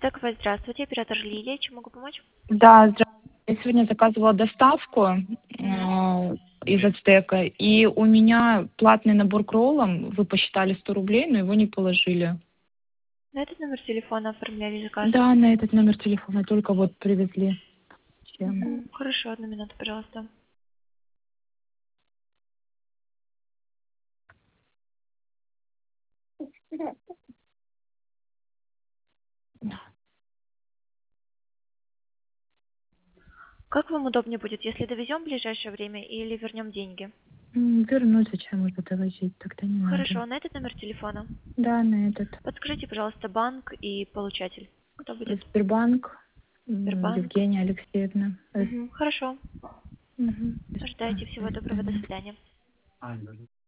Стековая, здравствуйте, оператор Лилия, чем могу помочь? Да, здравствуйте. Я сегодня заказывала доставку Мгм. из Ацтека, и у меня платный набор к роллам, вы посчитали 100 рублей, но его не положили. На этот номер телефона оформляли заказ? Да, на этот номер телефона только вот привезли. Чем? Хорошо, одну минуту, пожалуйста. Как вам удобнее будет, если довезем в ближайшее время или вернем деньги? Вернуть зачем уже довозить, тогда не надо. Хорошо, на этот номер телефона. Да, на этот. Подскажите, пожалуйста, банк и получатель. Кто будет? Сбербанк, Сбербанк. Евгения Алексеевна. Хорошо. Мгм. Ждайте, всего доброго, до свидания.